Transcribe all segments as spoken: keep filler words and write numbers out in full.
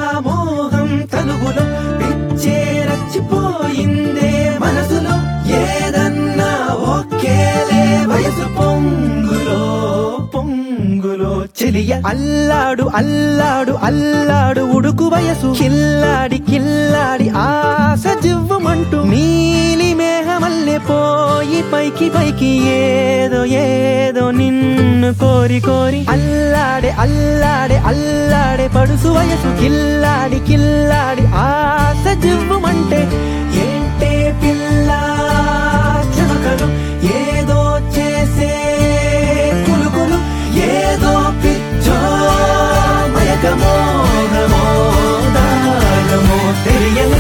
వ్యామోహం తనువులో పిచ్చే రచ్చిపోయిందే మనసులో ఏదన్నా ఒకేలే వయసు పొంగులో పొంగులో చెలియ అల్లాడు అల్లాడు అల్లాడు ఉడుకు వయసు కిల్లాడి కిల్లాడి ఆశ జివ్వమంటూ నీలి మేఘమల్లె పోయి పైకి పైకి ఏదో ఏదో నిన్ను కోరి కోరి అల్లాడే అల్లాడే అల్లాడే పడుసు వయసు కిల్లాడి కిల్లాడి ఆశ జివ్వమంటే ఏంటే పిల్ల చెమకలు ఏదో చేసే కులుకులు ఏదో పిచ్చో మయకమో గమో దాగమో తెలియని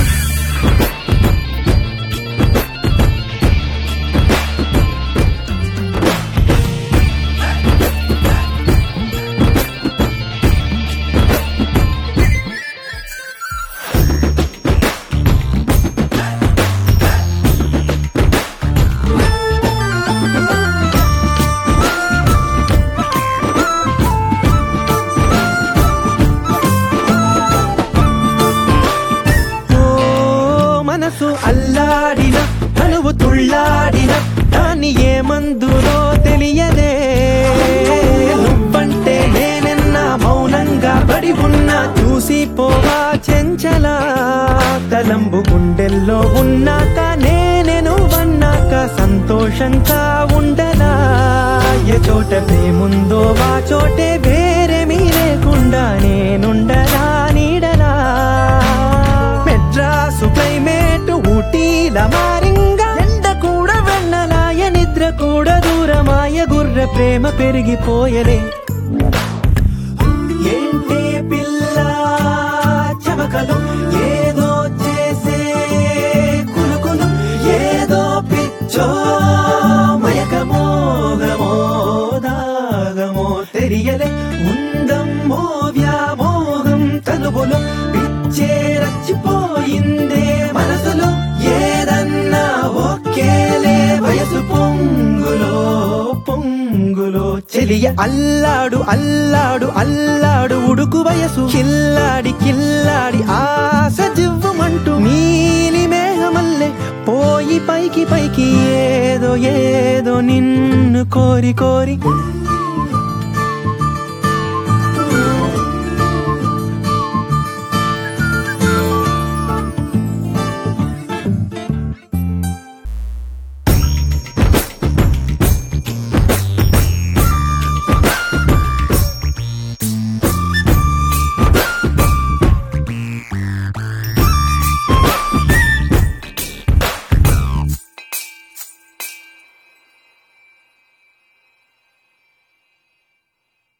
మనసు అల్లాడిన తనువు తుళ్ళాడిన దాన్ని ఏ మందులో తెలియదే నువ్వంటే నేనెన్నా మౌనంగా పడి ఉన్నా చూసిపోవా చెంచలా తలంబు గుండెల్లో ఉన్నాక నేనే నువ్వన్నాక సంతోషంగా ఉండలా ఏ చోట ప్రేముందో ఆ చోటే వేరేమీ లేకుండా నేనుండలా నీడలా మెడ్రాసు క్లైమేట్ ఊటీల మారింగా ఎండ కూడా వెన్నలాయ నిద్ర కూడా దూరమాయ గుర్ర ప్రేమ పెరిగిపోయలే ఏంటే పిల్ల చమకలు ఏదో చేసే కులుకులు ఏదో పిచ్చో మయకమో గమో దాగమో తెలియలే ఉందమ్మో వ్యామోహం తనువులో పిచ్చే రచ్చిపోయిందే మనసులో ఏదన్నా ఒకేలే వయసు పొంగులో పొంగులో చెలియ అల్లాడు అల్లాడు అల్లాడు ఉడుకు వయసు కిల్లాడి కిల్లాడి ఆశ జివ్వమంటూ నీలి మేఘమల్లె పోయి పైకి పైకి ఏదో ఏదో నిన్ను కోరి కోరి